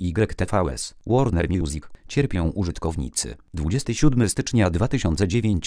YTVS, Warner Music, cierpią użytkownicy. 27 stycznia 2009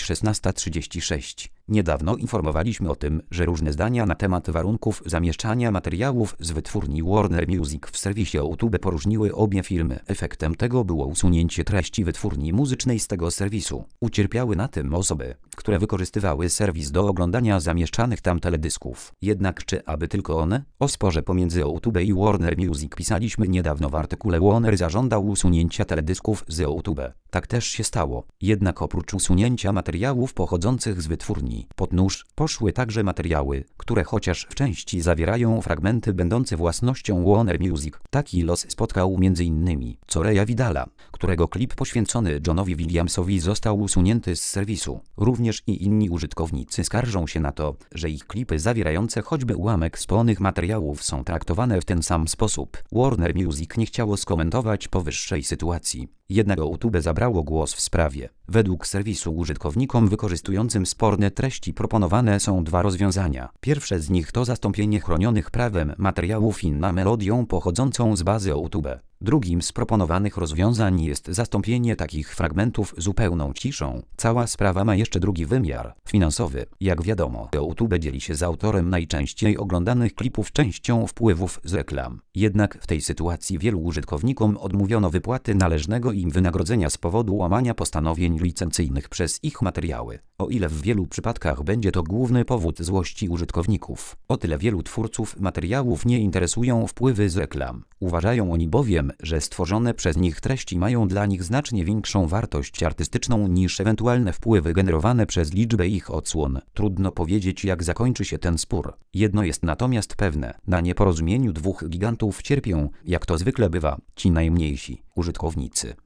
16:36. Niedawno informowaliśmy o tym, że różne zdania na temat warunków zamieszczania materiałów z wytwórni Warner Music w serwisie YouTube poróżniły obie firmy. Efektem tego było usunięcie treści wytwórni muzycznej z tego serwisu. Ucierpiały na tym osoby, które wykorzystywały serwis do oglądania zamieszczanych tam teledysków. Jednak czy aby tylko one? O sporze pomiędzy YouTube i Warner Music pisaliśmy niedawno w artykule. Warner zażądał usunięcia teledysków z YouTube. Tak też się stało. Jednak oprócz usunięcia materiałów pochodzących z wytwórni, pod nóż poszły także materiały, które chociaż w części zawierają fragmenty będące własnością Warner Music. Taki los spotkał m.in. Coreya Vidala, którego klip poświęcony Johnowi Williamsowi został usunięty z serwisu. Również i inni użytkownicy skarżą się na to, że ich klipy zawierające choćby ułamek wspomnianych materiałów są traktowane w ten sam sposób. Warner Music nie chciało skomentować powyższej sytuacji. Jednak YouTube zabrało głos w sprawie. Według serwisu użytkownikom wykorzystującym sporne treści proponowane są dwa rozwiązania. Pierwsze z nich to zastąpienie chronionych prawem materiałów inną melodią pochodzącą z bazy YouTube. Drugim z proponowanych rozwiązań jest zastąpienie takich fragmentów zupełną ciszą. Cała sprawa ma jeszcze drugi wymiar finansowy. Jak wiadomo, YouTube dzieli się z autorem najczęściej oglądanych klipów częścią wpływów z reklam. Jednak w tej sytuacji wielu użytkownikom odmówiono wypłaty należnego im wynagrodzenia z powodu łamania postanowień licencyjnych przez ich materiały. O ile w wielu przypadkach będzie to główny powód złości użytkowników, o tyle wielu twórców materiałów nie interesują wpływy z reklam. Uważają oni bowiem, że stworzone przez nich treści mają dla nich znacznie większą wartość artystyczną niż ewentualne wpływy generowane przez liczbę ich odsłon. Trudno powiedzieć, jak zakończy się ten spór. Jedno jest natomiast pewne: na nieporozumieniu dwóch gigantów cierpią, jak to zwykle bywa, ci najmniejsi użytkownicy.